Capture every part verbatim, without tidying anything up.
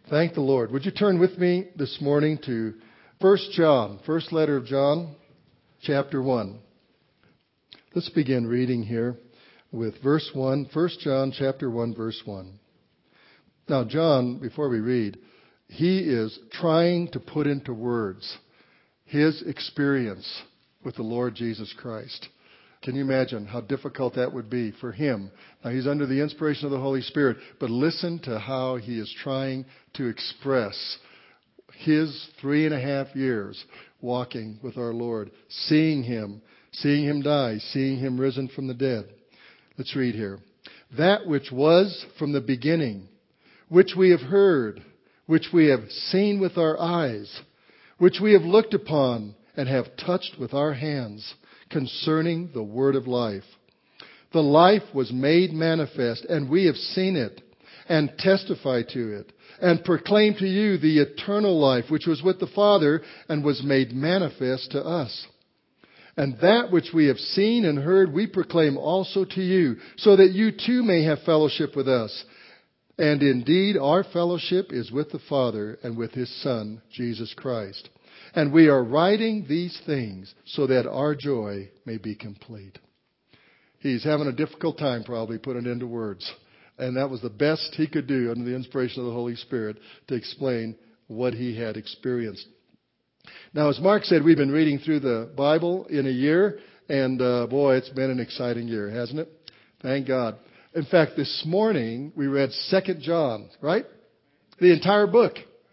Thank the Lord. Would you turn with me this morning to First John, first letter of John, chapter one. Let's begin reading here with verse one. First John chapter one, verse one. Now, John, before we read, he is trying to put into words his experience with the Lord Jesus Christ. Can you imagine how difficult that would be for him? Now, he's under the inspiration of the Holy Spirit, but listen to how he is trying to express his three and a half years walking with our Lord, seeing him, seeing him die, seeing him risen from the dead. Let's read here. That which was from the beginning, which we have heard, which we have seen with our eyes, which we have looked upon and have touched with our hands, concerning the word of life. The life was made manifest, and we have seen it, and testify to it, and proclaim to you the eternal life, which was with the Father, and was made manifest to us. And that which we have seen and heard, we proclaim also to you, so that you too may have fellowship with us. And indeed, our fellowship is with the Father and with His Son, Jesus Christ. And we are writing these things so that our joy may be complete. He's having a difficult time probably putting it into words. And that was the best he could do under the inspiration of the Holy Spirit to explain what he had experienced. Now, as Mark said, we've been reading through the Bible in a year. And uh, boy, it's been an exciting year, hasn't it? Thank God. In fact, this morning we read Second John, right? The entire book.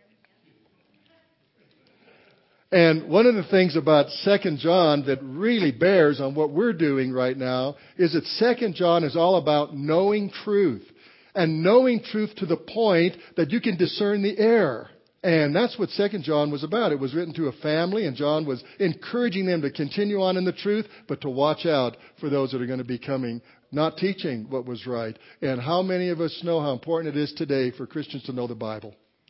And one of the things about Second John that really bears on what we're doing right now is that Second John is all about knowing truth. And knowing truth to the point that you can discern the error. And that's what Second John was about. It was written to a family, and John was encouraging them to continue on in the truth, but to watch out for those that are going to be coming, not teaching what was right. And how many of us know how important it is today for Christians to know the Bible?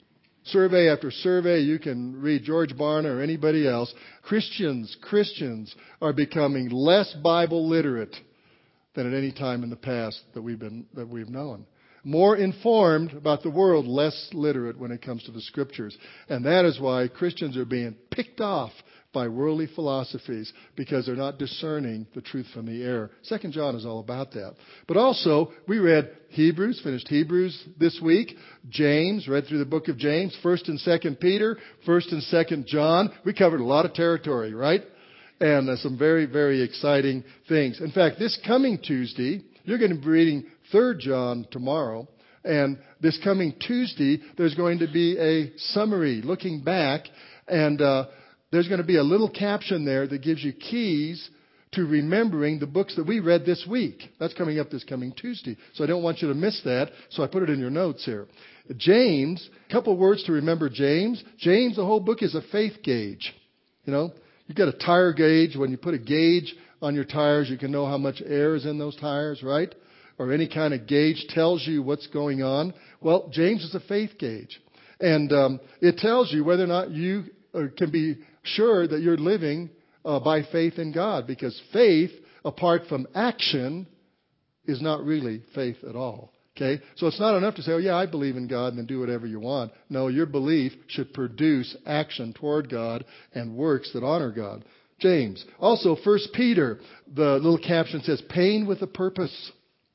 Survey after survey, you can read George Barna or anybody else. Christians, Christians are becoming less Bible literate than at any time in the past that we've been, that we've known. More informed about the world, less literate when it comes to the Scriptures. And that is why Christians are being picked off by worldly philosophies, because they're not discerning the truth from the error. Second John is all about that. But also, we read Hebrews, finished Hebrews this week. James, read through the book of James. First and Second Peter, First and Second John. We covered a lot of territory, right? And uh, some very, very exciting things. In fact, this coming Tuesday, you're going to be reading Third John tomorrow. And this coming Tuesday, there's going to be a summary looking back, and uh, there's going to be a little caption there that gives you keys to remembering the books that we read this week. That's coming up this coming Tuesday. So I don't want you to miss that. So I put it in your notes here. James, a couple words to remember James. James, the whole book is a faith gauge. You know, you've got a tire gauge. When you put a gauge on your tires, you can know how much air is in those tires, right? Or any kind of gauge tells you what's going on. Well, James is a faith gauge. And um, it tells you whether or not you can be sure that you're living uh, by faith in God. Because faith, apart from action, is not really faith at all. Okay? So it's not enough to say, oh yeah, I believe in God, and then do whatever you want. No, your belief should produce action toward God and works that honor God. James. Also, First Peter, the little caption says, pain with a purpose.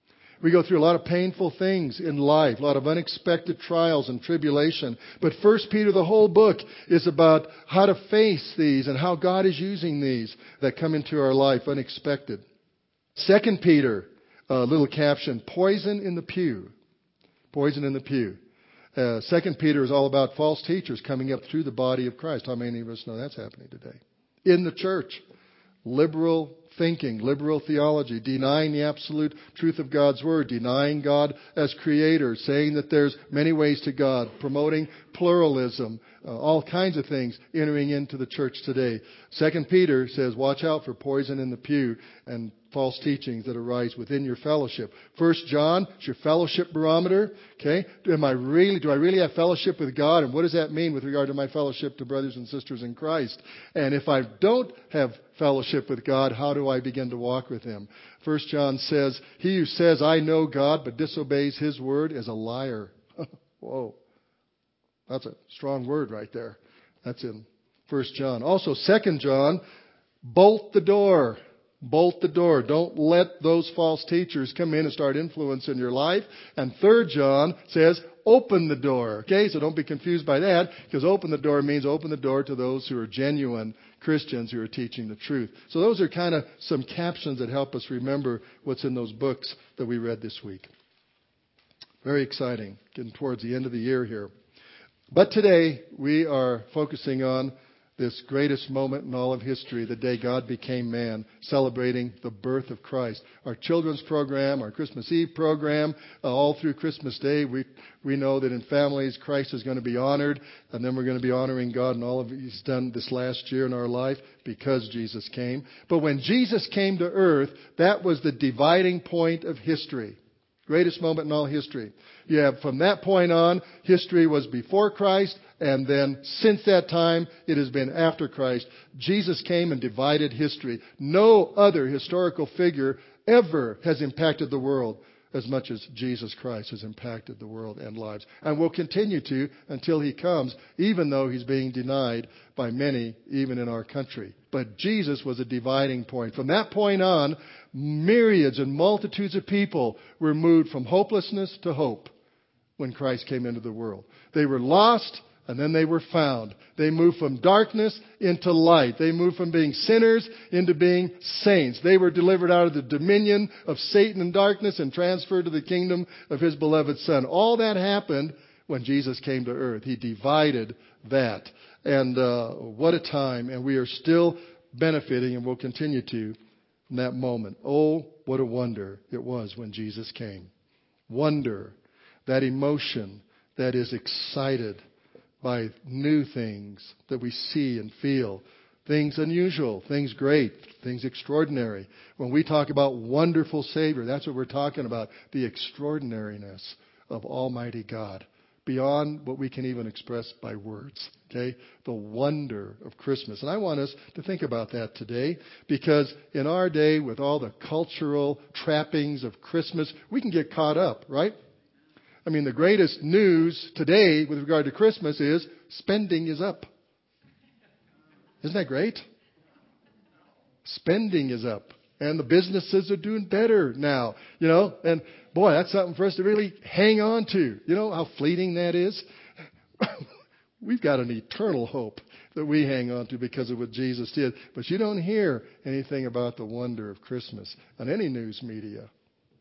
We go through a lot of painful things in life, a lot of unexpected trials and tribulation. But First Peter, the whole book, is about how to face these and how God is using these that come into our life unexpected. Second Peter, a little caption, poison in the pew. Poison in the pew. Uh, Second Peter is all about false teachers coming up through the body of Christ. How many of us know that's happening today? In the church. Liberal thinking, liberal theology, denying the absolute truth of God's Word, denying God as Creator, saying that there's many ways to God, promoting pluralism, uh, all kinds of things entering into the church today. Second Peter says, watch out for poison in the pew and false teachings that arise within your fellowship. First John, it's your fellowship barometer. Okay, am I really? Do I really have fellowship with God? And what does that mean with regard to my fellowship to brothers and sisters in Christ? And if I don't have fellowship with God, how do I begin to walk with Him? First John says, he who says, I know God, but disobeys His word is a liar. Whoa. That's a strong word right there. That's in First John. Also, Second John, bolt the door. Bolt the door. Don't let those false teachers come in and start influencing your life. And Third John says, open the door. Okay, so don't be confused by that, because open the door means open the door to those who are genuine Christians who are teaching the truth. So those are kind of some captions that help us remember what's in those books that we read this week. Very exciting, getting towards the end of the year here. But today we are focusing on this greatest moment in all of history, the day God became man, celebrating the birth of Christ. Our children's program, our Christmas Eve program, uh, all through Christmas Day, we we know that in families, Christ is going to be honored, and then we're going to be honoring God and all of He's done this last year in our life because Jesus came. But when Jesus came to earth, that was the dividing point of history. Greatest moment in all history. You have from that point on, history was before Christ, and then since that time, it has been after Christ. Jesus came and divided history. No other historical figure ever has impacted the world as much as Jesus Christ has impacted the world and lives. And will continue to until He comes, even though He's being denied by many, even in our country. But Jesus was a dividing point. From that point on, myriads and multitudes of people were moved from hopelessness to hope when Christ came into the world. They were lost, and then they were found. They moved from darkness into light. They moved from being sinners into being saints. They were delivered out of the dominion of Satan and darkness and transferred to the kingdom of His beloved Son. All that happened when Jesus came to earth. He divided that. And uh, what a time. And we are still benefiting and will continue to from that moment. Oh, what a wonder it was when Jesus came. Wonder, that emotion that is excited by new things that we see and feel. Things unusual, things great, things extraordinary. When we talk about wonderful Savior, that's what we're talking about. The extraordinariness of Almighty God. Beyond what we can even express by words. Okay? The wonder of Christmas. And I want us to think about that today, because in our day, with all the cultural trappings of Christmas, we can get caught up, right? I mean, the greatest news today with regard to Christmas is spending is up. Isn't that great? Spending is up. And the businesses are doing better now. You know, and boy, that's something for us to really hang on to. You know how fleeting that is? We've got an eternal hope that we hang on to because of what Jesus did. But you don't hear anything about the wonder of Christmas on any news media.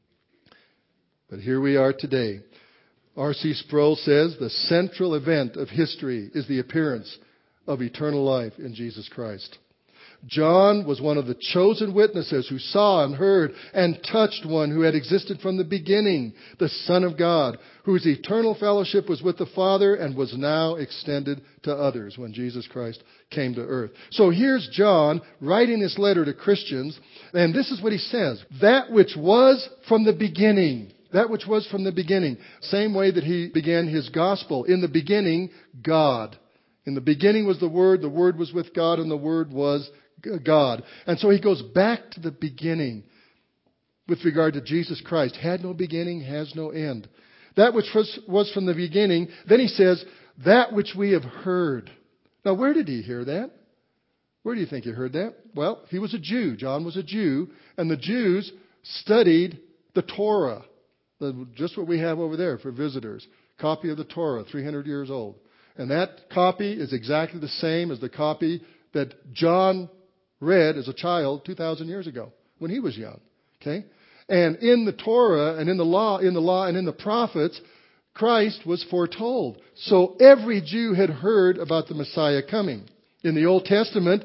But here we are today. R C Sproul says the central event of history is the appearance of eternal life in Jesus Christ. John was one of the chosen witnesses who saw and heard and touched one who had existed from the beginning, the Son of God, whose eternal fellowship was with the Father and was now extended to others when Jesus Christ came to earth. So here's John writing this letter to Christians, and this is what he says. That which was from the beginning. That which was from the beginning. Same way that he began his gospel. In the beginning, God. In the beginning was the Word. The Word was with God, and the Word was God. And so he goes back to the beginning with regard to Jesus Christ. Had no beginning, has no end. That which was, was from the beginning. Then he says, that which we have heard. Now, where did he hear that? Where do you think he heard that? Well, he was a Jew. John was a Jew. And the Jews studied the Torah. Just what we have over there for visitors. Copy of the Torah, three hundred years old. And that copy is exactly the same as the copy that John read as a child two thousand years ago when he was young. Okay? And in the Torah and in the law, in the law and in the prophets, Christ was foretold. So every Jew had heard about the Messiah coming. In the Old Testament,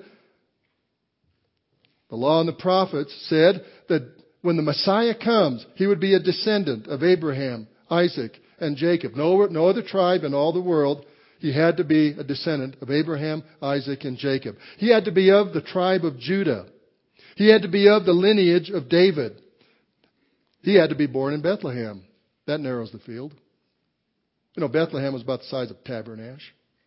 the law and the prophets said that when the Messiah comes, he would be a descendant of Abraham, Isaac, and Jacob. No, no other tribe in all the world. He had to be a descendant of Abraham, Isaac, and Jacob. He had to be of the tribe of Judah. He had to be of the lineage of David. He had to be born in Bethlehem. That narrows the field. You know, Bethlehem was about the size of Tabernash.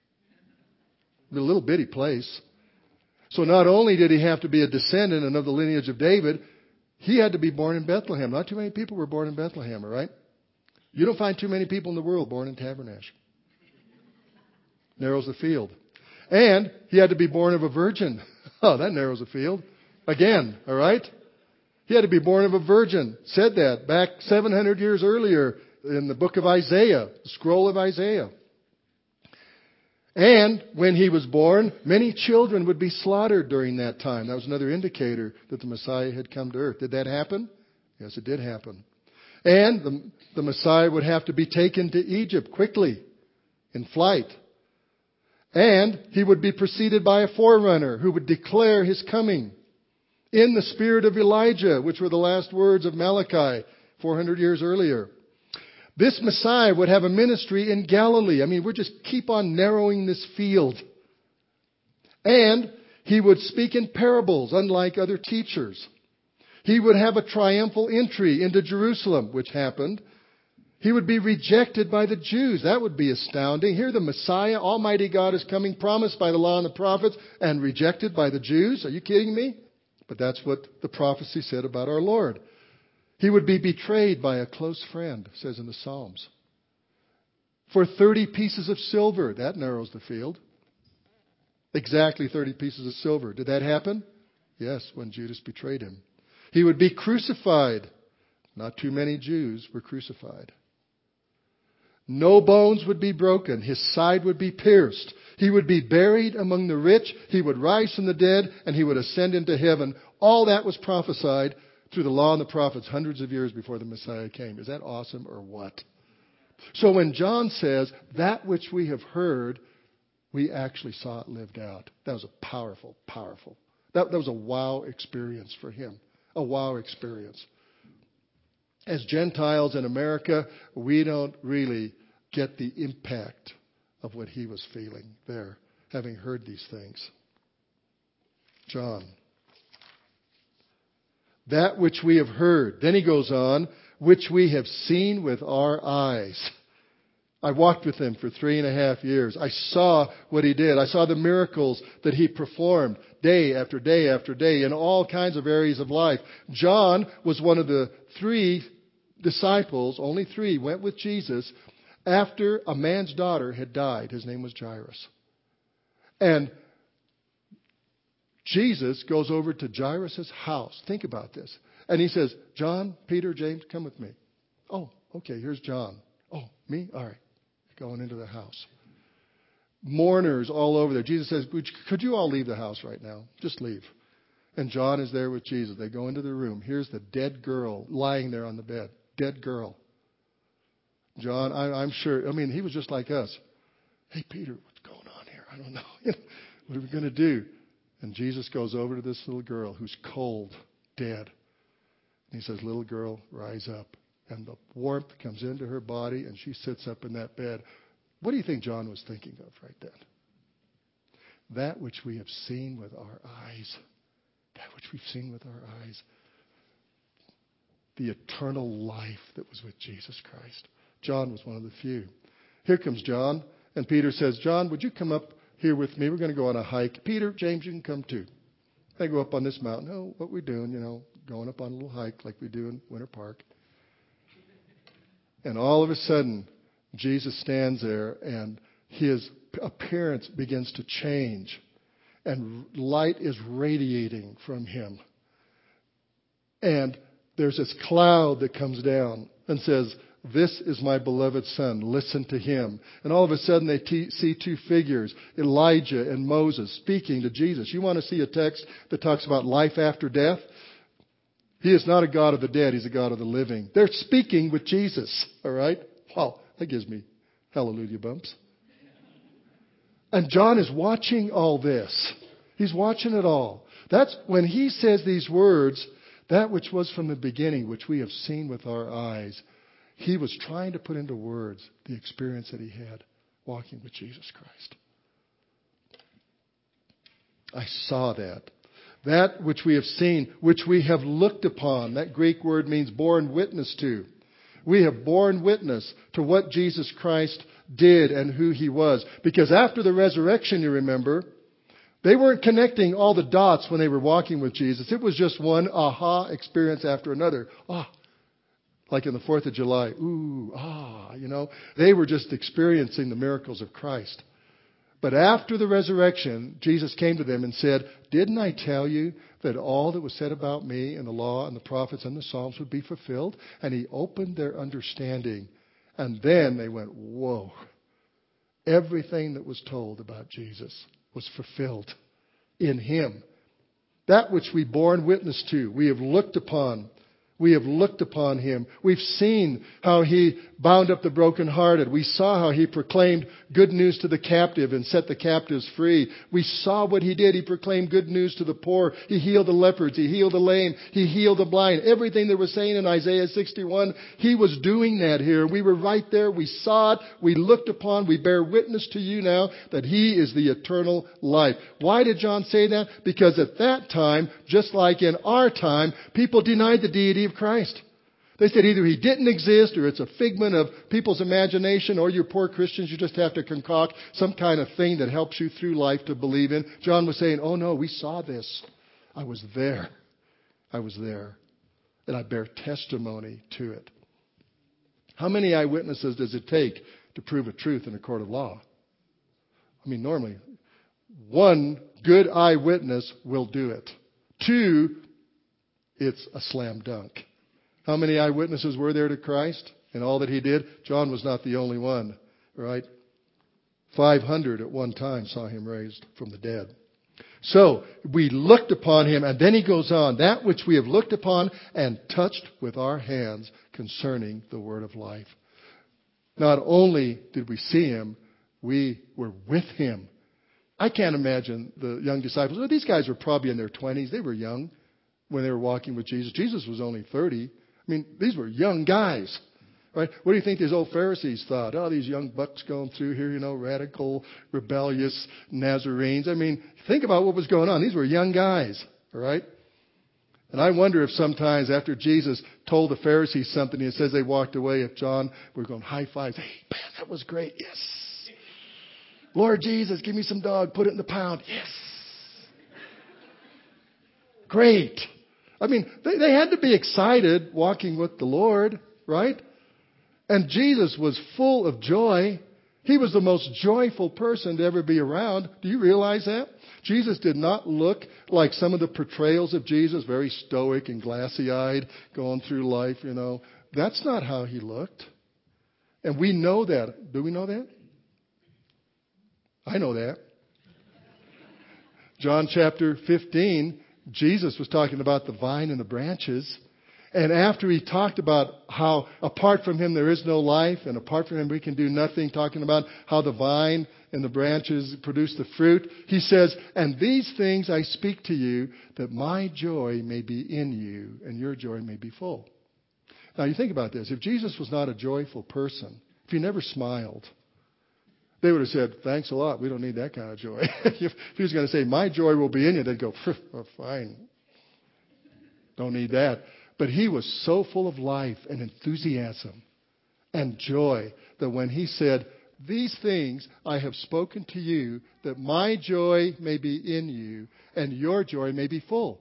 A little bitty place. So not only did he have to be a descendant and of the lineage of David, he had to be born in Bethlehem. Not too many people were born in Bethlehem, all right? You don't find too many people in the world born in Tabernash. Narrows the field. And he had to be born of a virgin. Oh, that narrows the field. Again, all right? He had to be born of a virgin. Said that back seven hundred years earlier in the book of Isaiah, the scroll of Isaiah. And when he was born, many children would be slaughtered during that time. That was another indicator that the Messiah had come to earth. Did that happen? Yes, it did happen. And the, the Messiah would have to be taken to Egypt quickly, in flight. And he would be preceded by a forerunner who would declare his coming in the spirit of Elijah, which were the last words of Malachi four hundred years earlier. This Messiah would have a ministry in Galilee. I mean, we're just keep on narrowing this field. And he would speak in parables, unlike other teachers. He would have a triumphal entry into Jerusalem, which happened. He would be rejected by the Jews. That would be astounding. Here the Messiah, Almighty God, is coming, promised by the law and the prophets, and rejected by the Jews. Are you kidding me? But that's what the prophecy said about our Lord. He would be betrayed by a close friend, it says in the Psalms. For thirty pieces of silver. That narrows the field. Exactly thirty pieces of silver. Did that happen? Yes, when Judas betrayed him. He would be crucified. Not too many Jews were crucified. No bones would be broken. His side would be pierced. He would be buried among the rich. He would rise from the dead, and he would ascend into heaven. All that was prophesied through the law and the prophets hundreds of years before the Messiah came. Is that awesome or what? So when John says, that which we have heard, we actually saw it lived out. That was a powerful, powerful. That, that was a wow experience for him. A wow experience. As Gentiles in America, we don't really get the impact of what he was feeling there, having heard these things. John. That which we have heard. Then he goes on, which we have seen with our eyes. I walked with him for three and a half years. I saw what he did. I saw the miracles that he performed day after day after day in all kinds of areas of life. John was one of the three disciples, only three, went with Jesus after a man's daughter had died. His name was Jairus. And Jesus goes over to Jairus' house. Think about this. And he says, John, Peter, James, come with me. Oh, okay, here's John. Oh, me? All right. Going into the house. Mourners all over there. Jesus says, could you all leave the house right now? Just leave. And John is there with Jesus. They go into the room. Here's the dead girl lying there on the bed. Dead girl. John, I, I'm sure, I mean, he was just like us. Hey, Peter, what's going on here? I don't know. What are we going to do? And Jesus goes over to this little girl who's cold, dead. And he says, little girl, rise up. And the warmth comes into her body, and she sits up in that bed. What do you think John was thinking of right then? That which we have seen with our eyes. That which we've seen with our eyes. The eternal life that was with Jesus Christ. John was one of the few. Here comes John, and Peter says, John, would you come up here with me? We're going to go on a hike. Peter, James, you can come too. They go up on this mountain. Oh, what we're doing, you know, going up on a little hike like we do in Winter Park. And all of a sudden, Jesus stands there, and his appearance begins to change. And light is radiating from him. And there's this cloud that comes down and says, this is my beloved son. Listen to him. And all of a sudden they t- see two figures, Elijah and Moses, speaking to Jesus. You want to see a text that talks about life after death? He is not a God of the dead. He's a God of the living. They're speaking with Jesus. All right? Wow, that gives me hallelujah bumps. And John is watching all this. He's watching it all. That's when he says these words, that which was from the beginning, which we have seen with our eyes. He was trying to put into words the experience that he had walking with Jesus Christ. I saw that. That which we have seen, which we have looked upon. That Greek word means borne witness to. We have borne witness to what Jesus Christ did and who he was. Because after the resurrection, you remember, they weren't connecting all the dots when they were walking with Jesus. It was just one aha experience after another. Ah, like in the fourth of July. Ooh, ah, you know. They were just experiencing the miracles of Christ. But after the resurrection, Jesus came to them and said, didn't I tell you that all that was said about me in the law and the prophets and the Psalms would be fulfilled? And he opened their understanding. And then they went, whoa. Everything that was told about Jesus was fulfilled in him. That which we borne witness to, we have looked upon. We have looked upon him. We've seen how he bound up the brokenhearted. We saw how he proclaimed good news to the captive and set the captives free. We saw what he did. He proclaimed good news to the poor. He healed the lepers. He healed the lame. He healed the blind. Everything that was saying in Isaiah sixty-one, he was doing that here. We were right there. We saw it. We looked upon. We bear witness to you now that he is the eternal life. Why did John say that? Because at that time, just like in our time, people denied the deity of Christ. They said either he didn't exist or it's a figment of people's imagination, or you poor Christians, you just have to concoct some kind of thing that helps you through life to believe in. John was saying, oh no, we saw this. I was there. I was there. And I bear testimony to it. How many eyewitnesses does it take to prove a truth in a court of law? I mean, normally, one good eyewitness will do it. Two, it's a slam dunk. How many eyewitnesses were there to Christ and all that he did? John was not the only one, right? five hundred at one time saw him raised from the dead. So we looked upon him, and then he goes on, that which we have looked upon and touched with our hands concerning the word of life. Not only did we see him, we were with him. I can't imagine the young disciples. Well, these guys were probably in their twenties. They were young when they were walking with Jesus. Jesus was only thirty. I mean, these were young guys, right? What do you think these old Pharisees thought? Oh, these young bucks going through here, you know, radical, rebellious Nazarenes. I mean, think about what was going on. These were young guys, all right? And I wonder if sometimes after Jesus told the Pharisees something, it says they walked away, if John were going high fives, hey, man, that was great, yes. Lord Jesus, give me some dog, put it in the pound, yes. Great. I mean, they, they had to be excited walking with the Lord, right? And Jesus was full of joy. He was the most joyful person to ever be around. Do you realize that? Jesus did not look like some of the portrayals of Jesus, very stoic and glassy-eyed, going through life, you know. That's not how he looked. And we know that. Do we know that? I know that. John chapter fifteen, Jesus was talking about the vine and the branches. And after he talked about how apart from him there is no life, and apart from him we can do nothing, talking about how the vine and the branches produce the fruit, he says, and these things I speak to you, that my joy may be in you, and your joy may be full. Now you think about this. If Jesus was not a joyful person, if he never smiled, they would have said, thanks a lot. We don't need that kind of joy. If he was going to say, my joy will be in you, they'd go, oh, fine. Don't need that. But he was so full of life and enthusiasm and joy that when he said, these things I have spoken to you, that my joy may be in you and your joy may be full.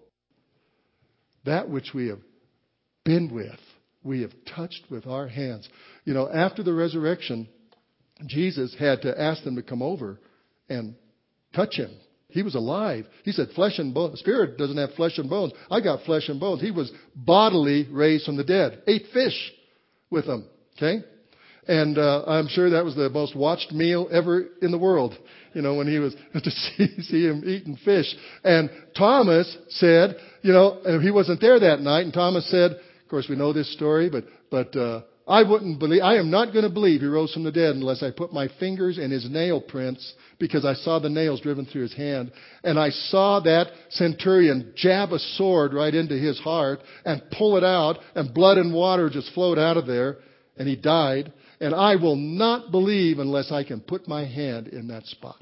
That which we have been with, we have touched with our hands. You know, after the resurrection, Jesus had to ask them to come over and touch him. He was alive. He said, flesh and bone. Spirit doesn't have flesh and bones. I got flesh and bones. He was bodily raised from the dead. Ate fish with them. Okay? And uh, I'm sure that was the most watched meal ever in the world. You know, when he was to see, see him eating fish. And Thomas said, you know, he wasn't there that night. And Thomas said, of course, we know this story, but but. Uh, I wouldn't believe, I am not going to believe he rose from the dead unless I put my fingers in his nail prints, because I saw the nails driven through his hand. And I saw that centurion jab a sword right into his heart and pull it out, and blood and water just flowed out of there, and he died. And I will not believe unless I can put my hand in that spot.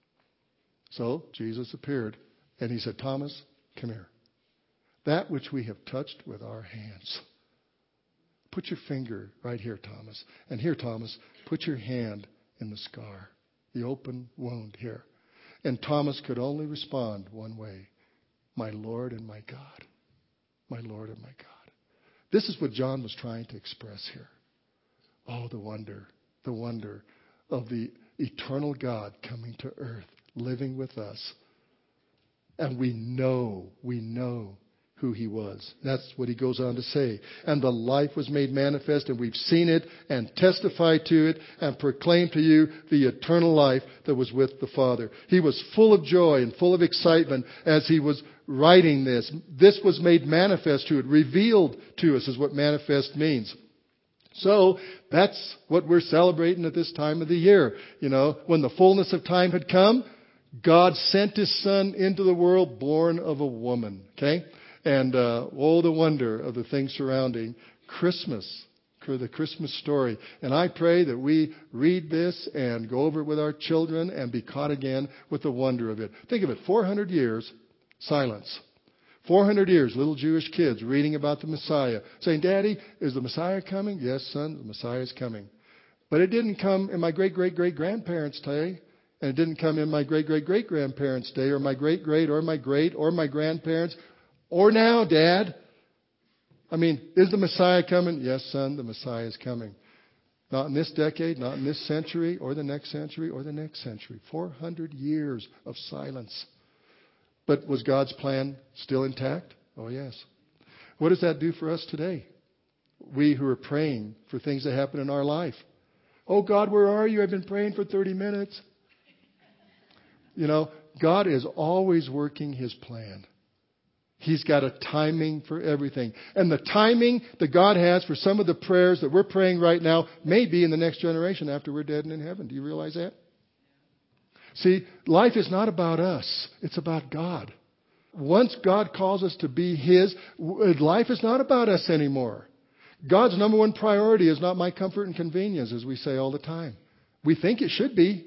So Jesus appeared and he said, Thomas, come here. That which we have touched with our hands. Put your finger right here, Thomas. And here, Thomas, put your hand in the scar, the open wound here. And Thomas could only respond one way. My Lord and my God. My Lord and my God. This is what John was trying to express here. Oh, the wonder, the wonder of the eternal God coming to earth, living with us. And we know, we know who he was. That's what he goes on to say. And the life was made manifest, and we've seen it and testified to it and proclaimed to you the eternal life that was with the Father. He was full of joy and full of excitement as he was writing this. This was made manifest to it, revealed to us is what manifest means. So that's what we're celebrating at this time of the year. You know, when the fullness of time had come, God sent his Son into the world born of a woman. Okay? And uh, oh, the wonder of the things surrounding Christmas, the Christmas story. And I pray that we read this and go over it with our children and be caught again with the wonder of it. Think of it, four hundred years, silence. four hundred years, little Jewish kids reading about the Messiah, saying, Daddy, is the Messiah coming? Yes, son, the Messiah is coming. But it didn't come in my great-great-great-grandparents' day. And it didn't come in my great-great-great-grandparents' day, or my great-great, or my great, or my grandparents. Or now, Dad. I mean, is the Messiah coming? Yes, son, the Messiah is coming. Not in this decade, not in this century, or the next century, or the next century. four hundred years of silence. But was God's plan still intact? Oh, yes. What does that do for us today? We who are praying for things that happen in our life. Oh, God, where are you? I've been praying for thirty minutes. You know, God is always working his plan. He's got a timing for everything. And the timing that God has for some of the prayers that we're praying right now may be in the next generation after we're dead and in heaven. Do you realize that? See, life is not about us. It's about God. Once God calls us to be his, life is not about us anymore. God's number one priority is not my comfort and convenience, as we say all the time. We think it should be.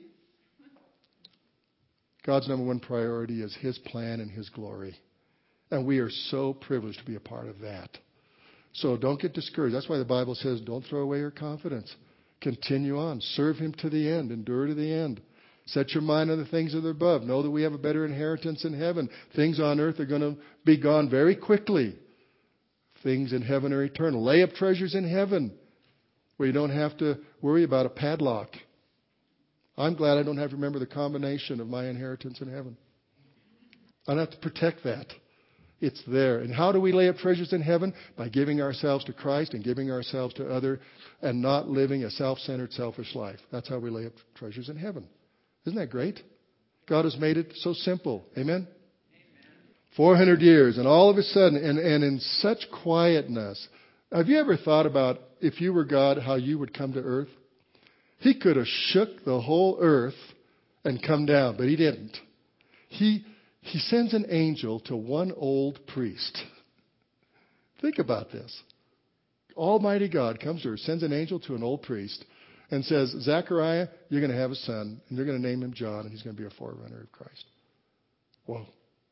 God's number one priority is his plan and his glory. And we are so privileged to be a part of that. So don't get discouraged. That's why the Bible says, don't throw away your confidence. Continue on. Serve him to the end. Endure to the end. Set your mind on the things that are above. Know that we have a better inheritance in heaven. Things on earth are going to be gone very quickly. Things in heaven are eternal. Lay up treasures in heaven where you don't have to worry about a padlock. I'm glad I don't have to remember the combination of my inheritance in heaven. I don't have to protect that. It's there. And how do we lay up treasures in heaven? By giving ourselves to Christ and giving ourselves to others and not living a self-centered, selfish life. That's how we lay up treasures in heaven. Isn't that great? God has made it so simple. Amen? Amen. four hundred years, and all of a sudden, and, and in such quietness. Have you ever thought about, if you were God, how you would come to earth? He could have shook the whole earth and come down, but he didn't. He... He sends an angel to one old priest. Think about this. Almighty God comes to earth, sends an angel to an old priest, and says, Zechariah, you're going to have a son, and you're going to name him John, and he's going to be a forerunner of Christ. Whoa.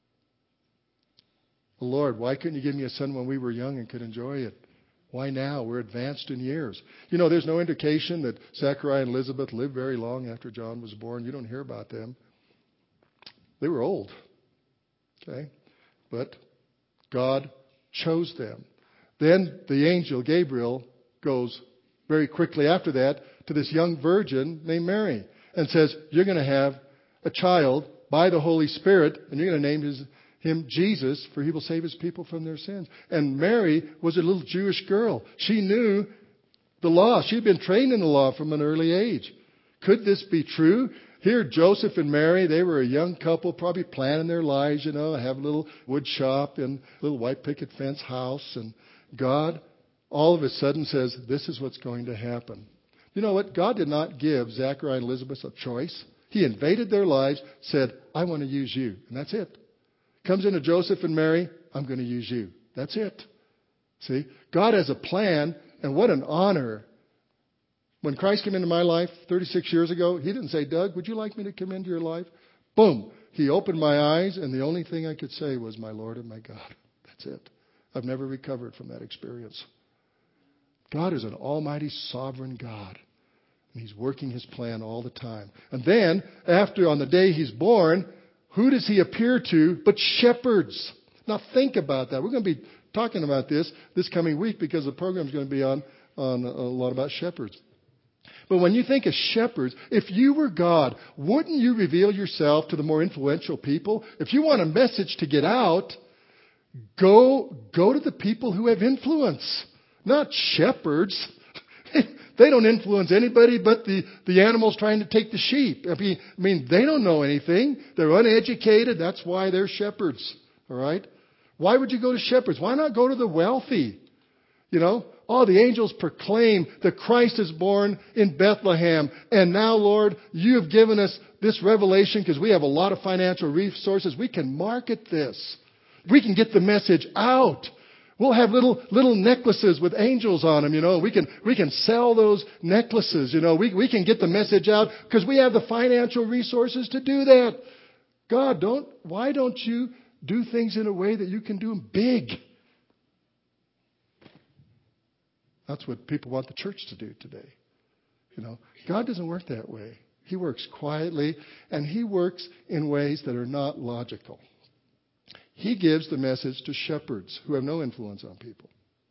Lord, why couldn't you give me a son when we were young and could enjoy it? Why now? We're advanced in years. You know, there's no indication that Zechariah and Elizabeth lived very long after John was born. You don't hear about them. They were old. Okay, but God chose them. Then the angel Gabriel goes very quickly after that to this young virgin named Mary and says, you're going to have a child by the Holy Spirit, and you're going to name his, him Jesus, for he will save his people from their sins. And Mary was a little Jewish girl. She knew the law. She'd been trained in the law from an early age. Could this be true? Here, Joseph and Mary, they were a young couple, probably planning their lives, you know, have a little wood shop and a little white picket fence house. And God, all of a sudden, says, this is what's going to happen. You know what? God did not give Zachariah and Elizabeth a choice. He invaded their lives, said, I want to use you. And that's it. Comes into Joseph and Mary, I'm going to use you. That's it. See? God has a plan, and what an honor. When Christ came into my life thirty-six years ago, he didn't say, Doug, would you like me to come into your life? Boom. He opened my eyes, and the only thing I could say was, my Lord and my God. That's it. I've never recovered from that experience. God is an almighty, sovereign God. And he's working his plan all the time. And then, after, on the day he's born, who does he appear to but shepherds? Now think about that. We're going to be talking about this this coming week because the program is going to be on, on a lot about shepherds. But when you think of shepherds, if you were God, wouldn't you reveal yourself to the more influential people? If you want a message to get out, go, go to the people who have influence, not shepherds. They don't influence anybody but the, the animals trying to take the sheep. I mean, I mean, they don't know anything. They're uneducated. That's why they're shepherds. All right? Why would you go to shepherds? Why not go to the wealthy? You know, oh, the angels proclaim that Christ is born in Bethlehem. And now, Lord, you have given us this revelation because we have a lot of financial resources. We can market this. We can get the message out. We'll have little little necklaces with angels on them, you know. We can we can sell those necklaces, you know. We we can get the message out because we have the financial resources to do that. God, don't why don't you do things in a way that you can do them big? That's what people want the church to do today. You know, God doesn't work that way. He works quietly, and He works in ways that are not logical. He gives the message to shepherds who have no influence on people.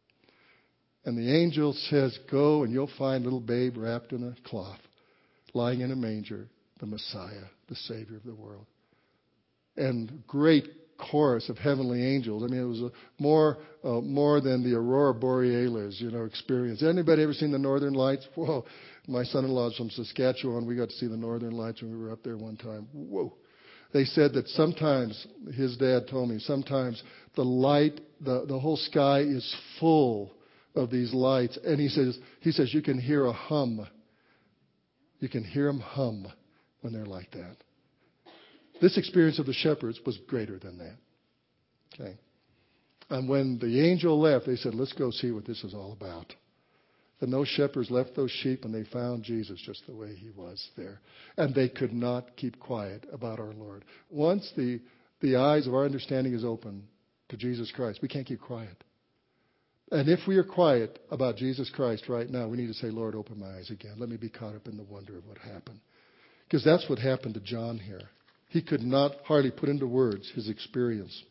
And the angel says, go and you'll find little babe wrapped in a cloth, lying in a manger, the Messiah, the Savior of the world. And great chorus of heavenly angels. I mean, it was a, more uh, more than the Aurora Borealis, you know, experience. Anybody ever seen the Northern Lights? Whoa. My son-in-law's from Saskatchewan. We got to see the Northern Lights when we were up there one time. Whoa. They said that sometimes, his dad told me, sometimes the light, the, the whole sky is full of these lights. And he says, he says, you can hear a hum. You can hear them hum when they're like that. This experience of the shepherds was greater than that. Okay. And when the angel left, they said, let's go see what this is all about. And those shepherds left those sheep and they found Jesus just the way He was there. And they could not keep quiet about our Lord. Once the, the eyes of our understanding is open to Jesus Christ, we can't keep quiet. And if we are quiet about Jesus Christ right now, we need to say, Lord, open my eyes again. Let me be caught up in the wonder of what happened. Because that's what happened to John here. He could not hardly put into words his experience.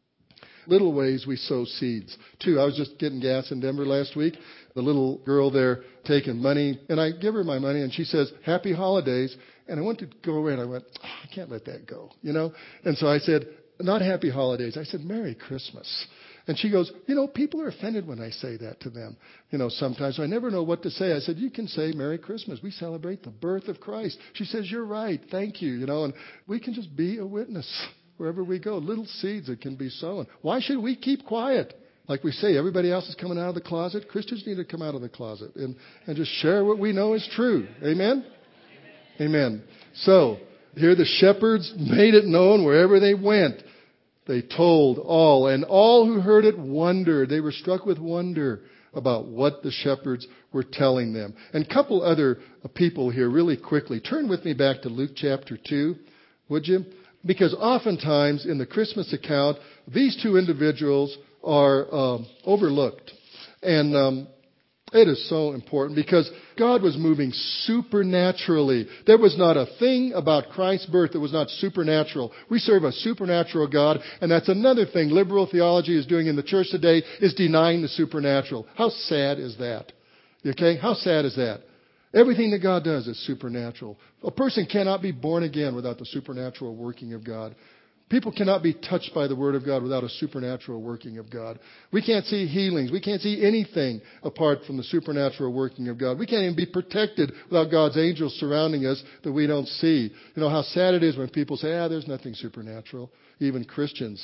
Little ways we sow seeds. Too, I was just getting gas in Denver last week. The little girl there taking money, and I give her my money, and she says, Happy Holidays. And I went to go away, and I went, oh, I can't let that go, you know. And so I said, not Happy Holidays. I said, Merry Christmas. And she goes, you know, people are offended when I say that to them. You know, sometimes so I never know what to say. I said, you can say Merry Christmas. We celebrate the birth of Christ. She says, you're right. Thank you. You know, and we can just be a witness wherever we go. Little seeds that can be sown. Why should we keep quiet? Like we say, everybody else is coming out of the closet. Christians need to come out of the closet and, and just share what we know is true. Amen? Amen. Amen. So, here the shepherds made it known wherever they went. They told all, and all who heard it wondered. They were struck with wonder about what the shepherds were telling them. And a couple other people here really quickly. Turn with me back to Luke chapter two, would you? Because oftentimes in the Christmas account, these two individuals are um, overlooked. And um, it is so important because God was moving supernaturally. There was not a thing about Christ's birth that was not supernatural. We serve a supernatural God, and that's another thing liberal theology is doing in the church today, is denying the supernatural. How sad is that? Okay? How sad is that? Everything that God does is supernatural. A person cannot be born again without the supernatural working of God. People cannot be touched by the Word of God without a supernatural working of God. We can't see healings. We can't see anything apart from the supernatural working of God. We can't even be protected without God's angels surrounding us that we don't see. You know how sad it is when people say, ah, there's nothing supernatural. Even Christians.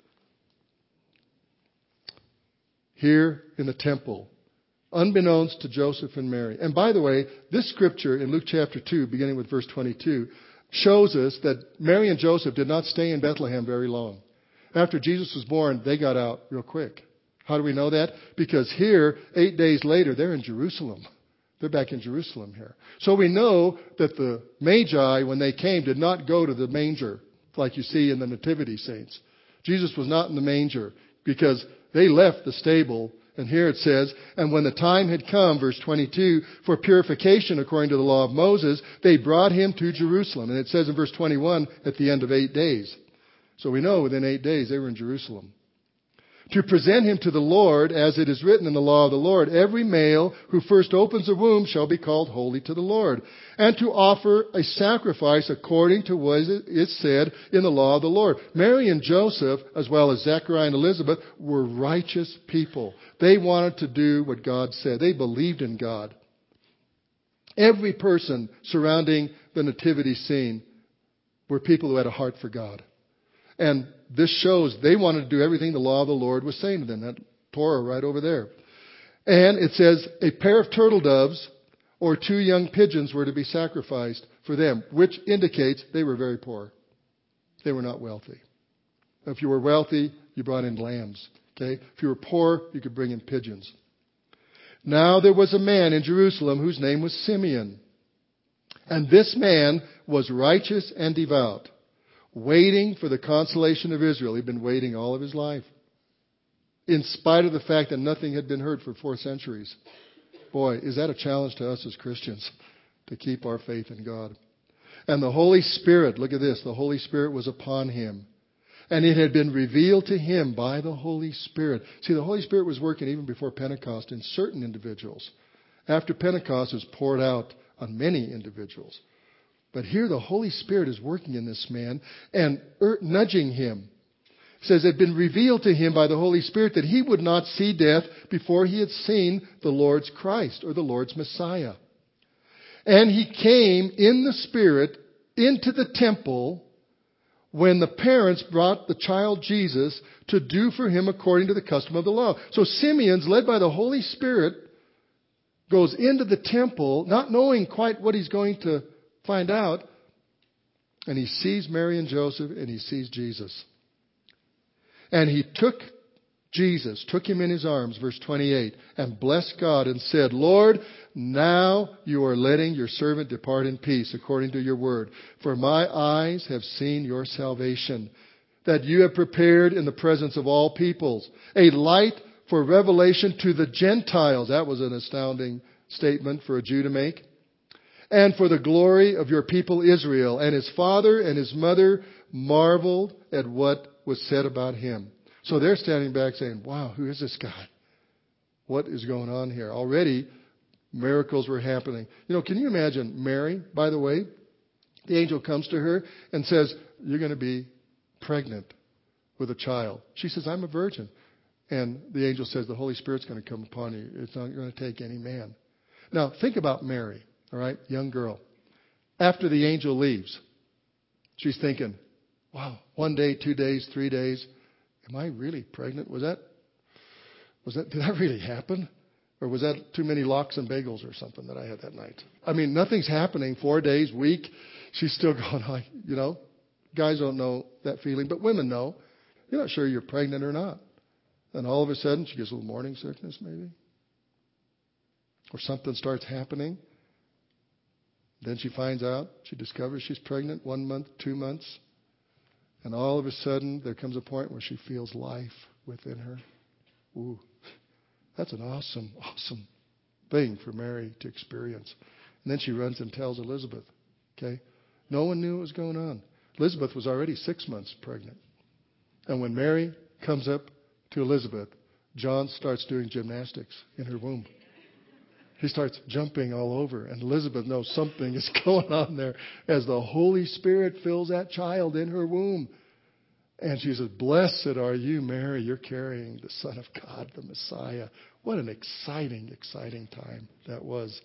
Here in the temple, unbeknownst to Joseph and Mary. And by the way, this scripture in Luke chapter two, beginning with verse twenty-two, shows us that Mary and Joseph did not stay in Bethlehem very long. After Jesus was born, they got out real quick. How do we know that? Because here, eight days later, they're in Jerusalem. They're back in Jerusalem here. So we know that the Magi, when they came, did not go to the manger like you see in the Nativity Saints. Jesus was not in the manger because they left the stable. And here it says, and when the time had come, verse twenty-two, for purification according to the law of Moses, they brought him to Jerusalem. And it says in verse twenty-one, at the end of eight days. So we know within eight days they were in Jerusalem. to present him to the Lord, as it is written in the law of the Lord, every male who first opens a womb shall be called holy to the Lord, and to offer a sacrifice according to what is said in the law of the Lord. Mary and Joseph, as well as Zechariah and Elizabeth, were righteous people. They wanted to do what God said. They believed in God. Every person surrounding the nativity scene were people who had a heart for God. And this shows they wanted to do everything the law of the Lord was saying to them. That Torah right over there. And it says a pair of turtle doves or two young pigeons were to be sacrificed for them, which indicates they were very poor. They were not wealthy. If you were wealthy, you brought in lambs. Okay? If you were poor, you could bring in pigeons. Now there was a man in Jerusalem whose name was Simeon. And this man was righteous and devout, waiting for the consolation of Israel. He'd been waiting all of his life, in spite of the fact that nothing had been heard for four centuries. Boy, is that a challenge to us as Christians, to keep our faith in God. And the Holy Spirit, look at this, the Holy Spirit was upon him. And it had been revealed to him by the Holy Spirit. See, the Holy Spirit was working even before Pentecost in certain individuals. After Pentecost, it was poured out on many individuals. But here the Holy Spirit is working in this man and er, nudging him. It says it had been revealed to him by the Holy Spirit that he would not see death before he had seen the Lord's Christ or the Lord's Messiah. And he came in the Spirit into the temple when the parents brought the child Jesus to do for him according to the custom of the law. So Simeon's, led by the Holy Spirit, goes into the temple, not knowing quite what he's going to find out, and he sees Mary and Joseph, and he sees Jesus. And he took Jesus, took him in his arms, verse twenty-eight, and blessed God and said, Lord, now you are letting your servant depart in peace according to your word. For my eyes have seen your salvation, that you have prepared in the presence of all peoples, a light for revelation to the Gentiles. That was an astounding statement for a Jew to make. And for the glory of your people Israel. And his father and his mother marveled at what was said about him. So they're standing back saying, wow, who is this guy? What is going on here? Already miracles were happening. You know, can you imagine Mary, by the way? The angel comes to her and says, you're going to be pregnant with a child. She says, I'm a virgin. And the angel says, the Holy Spirit's going to come upon you. It's not going to take any man. Now, think about Mary, all right, young girl. After the angel leaves, she's thinking, wow, one day, two days, three days. Am I really pregnant? Was that, was that, did that really happen? Or was that too many lox and bagels or something that I had that night? I mean, nothing's happening. Four days, week. She's still going, like, you know, guys don't know that feeling, but women know. You're not sure you're pregnant or not. And all of a sudden, she gets a little morning sickness maybe. Or something starts happening. Then she finds out, she discovers she's pregnant one month, two months. And all of a sudden, there comes a point where she feels life within her. Ooh, that's an awesome, awesome thing for Mary to experience. And then she runs and tells Elizabeth. Okay? No one knew what was going on. Elizabeth was already six months pregnant. And when Mary comes up to Elizabeth, John starts doing gymnastics in her womb. He starts jumping all over. And Elizabeth knows something is going on there as the Holy Spirit fills that child in her womb. And she says, blessed are you, Mary. You're carrying the Son of God, the Messiah. What an exciting, exciting time that was.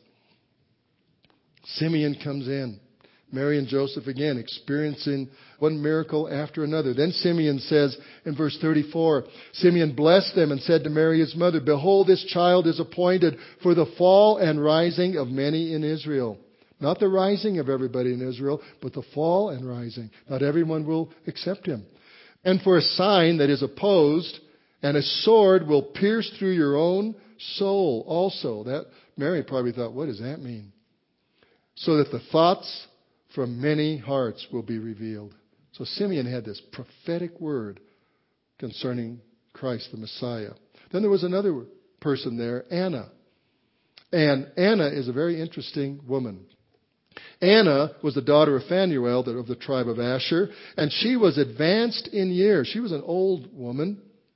Simeon comes in. Mary and Joseph again experiencing one miracle after another. Then Simeon says in verse thirty-four, Simeon blessed them and said to Mary his mother, behold, this child is appointed for the fall and rising of many in Israel. Not the rising of everybody in Israel, but the fall and rising. Not everyone will accept him. And for a sign that is opposed, and a sword will pierce through your own soul also. That Mary probably thought, what does that mean? So that the thoughts from many hearts will be revealed. So Simeon had this prophetic word concerning Christ the Messiah. Then there was another person there, Anna. And Anna is a very interesting woman. Anna was the daughter of Phanuel of the tribe of Asher, and she was advanced in years. She was an old woman.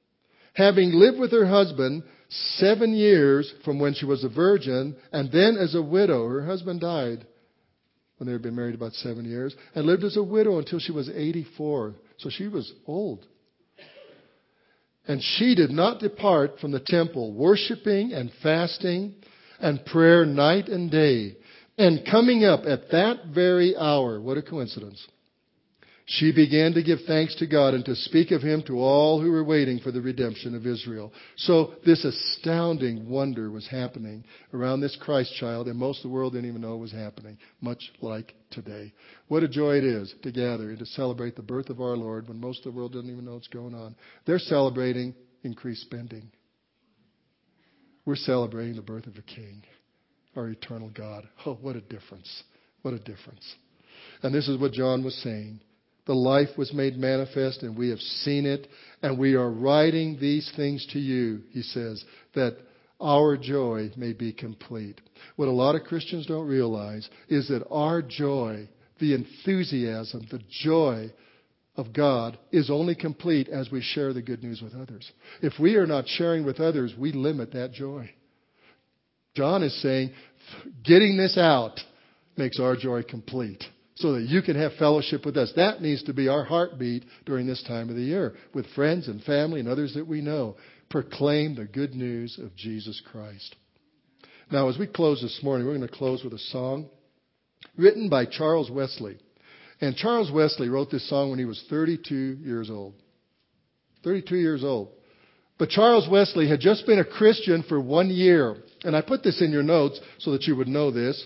having lived with her husband seven years from when she was a virgin, and then as a widow. Her husband died when they had been married about seven years, and lived as a widow until she was eighty-four. So she was old. And she did not depart from the temple, worshiping and fasting and prayer night and day. And coming up at that very hour, what a coincidence, she began to give thanks to God and to speak of Him to all who were waiting for the redemption of Israel. So this astounding wonder was happening around this Christ child, and most of the world didn't even know it was happening, much like today. What a joy it is to gather and to celebrate the birth of our Lord when most of the world doesn't even know what's going on. They're celebrating increased spending. We're celebrating the birth of a King, our eternal God. Oh, what a difference. What a difference. And this is what John was saying. The life was made manifest, and we have seen it, and we are writing these things to you, he says, that our joy may be complete. What a lot of Christians don't realize is that our joy, the enthusiasm, the joy of God is only complete as we share the good news with others. If we are not sharing with others, we limit that joy. John is saying, getting this out makes our joy complete, so that you can have fellowship with us. That needs to be our heartbeat during this time of the year, with friends and family and others that we know. Proclaim the good news of Jesus Christ. Now, as we close this morning, we're going to close with a song written by Charles Wesley. And Charles Wesley wrote this song when he was thirty-two years old. thirty-two years old. But Charles Wesley had just been a Christian for one year. And I put this in your notes so that you would know this.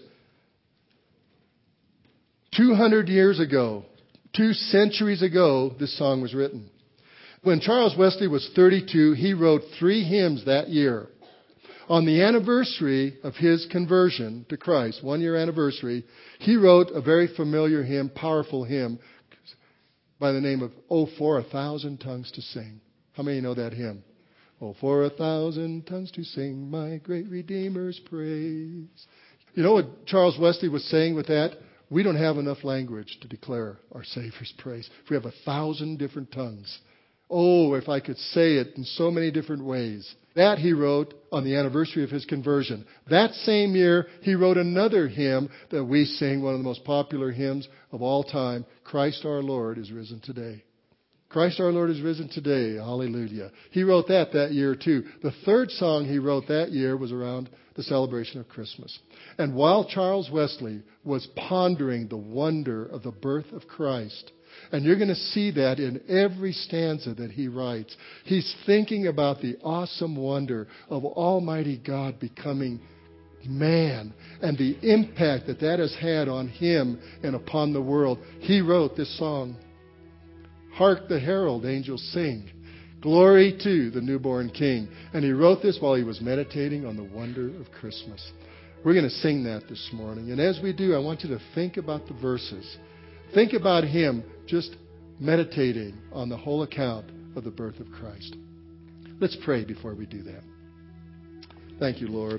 two hundred years ago, two centuries ago, this song was written. When Charles Wesley was thirty-two, he wrote three hymns that year. On the anniversary of his conversion to Christ, one year anniversary, he wrote a very familiar hymn, powerful hymn, by the name of Oh, for a Thousand Tongues to Sing. How many know that hymn? Oh, for a thousand tongues to sing my great Redeemer's praise. You know what Charles Wesley was saying with that? We don't have enough language to declare our Savior's praise. If we have a thousand different tongues. Oh, if I could say it in so many different ways. That he wrote on the anniversary of his conversion. That same year, he wrote another hymn that we sing, one of the most popular hymns of all time. Christ our Lord is risen today. Christ our Lord is risen today. Hallelujah. He wrote that that year too. The third song he wrote that year was around the celebration of Christmas. And while Charles Wesley was pondering the wonder of the birth of Christ, and you're going to see that in every stanza that he writes, he's thinking about the awesome wonder of Almighty God becoming man and the impact that that has had on him and upon the world. He wrote this song. Hark the herald angels sing, glory to the newborn King. And he wrote this while he was meditating on the wonder of Christmas. We're going to sing that this morning. And as we do, I want you to think about the verses. Think about him just meditating on the whole account of the birth of Christ. Let's pray before we do that. Thank you, Lord.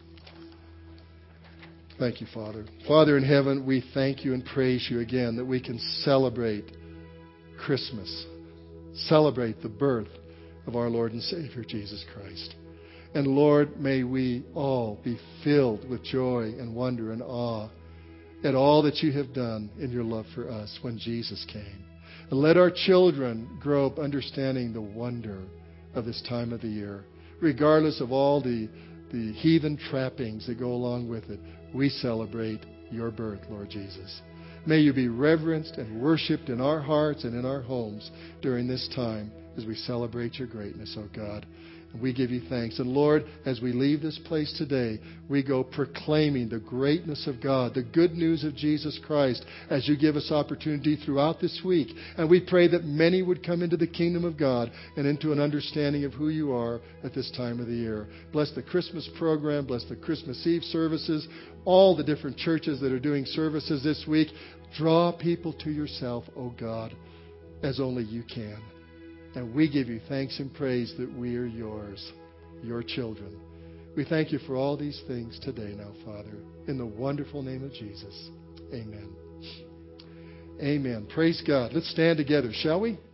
Thank you, Father. Father in heaven, we thank you and praise you again that we can celebrate Christmas. Celebrate the birth of our Lord and Savior, Jesus Christ. And Lord, may we all be filled with joy and wonder and awe at all that you have done in your love for us when Jesus came. And let our children grow up understanding the wonder of this time of the year. Regardless of all the, the heathen trappings that go along with it, we celebrate your birth, Lord Jesus. May you be reverenced and worshiped in our hearts and in our homes during this time as we celebrate your greatness, oh God. And we give you thanks. And Lord, as we leave this place today, we go proclaiming the greatness of God, the good news of Jesus Christ, as you give us opportunity throughout this week. And we pray that many would come into the kingdom of God and into an understanding of who you are at this time of the year. Bless the Christmas program. Bless the Christmas Eve services. All the different churches that are doing services this week. Draw people to yourself, oh God, as only you can. And we give you thanks and praise that we are yours, your children. We thank you for all these things today now, Father, in the wonderful name of Jesus. Amen. Amen. Praise God. Let's stand together, shall we?